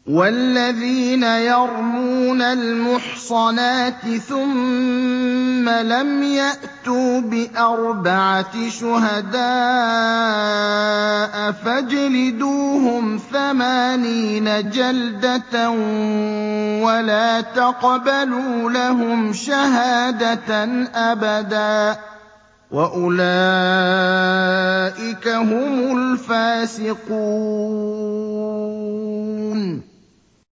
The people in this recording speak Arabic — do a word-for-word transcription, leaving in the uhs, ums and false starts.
وَالَّذِينَ يَرْمُونَ الْمُحْصَنَاتِ ثُمَّ لَمْ يَأْتُوا بِأَرْبَعَةِ شُهَدَاءَ فَاجْلِدُوهُمْ ثَمَانِينَ جَلْدَةً وَلَا تَقْبَلُوا لَهُمْ شَهَادَةً أَبَدًا ۚ وَأُولَٰئِكَ هُمُ الْفَاسِقُونَ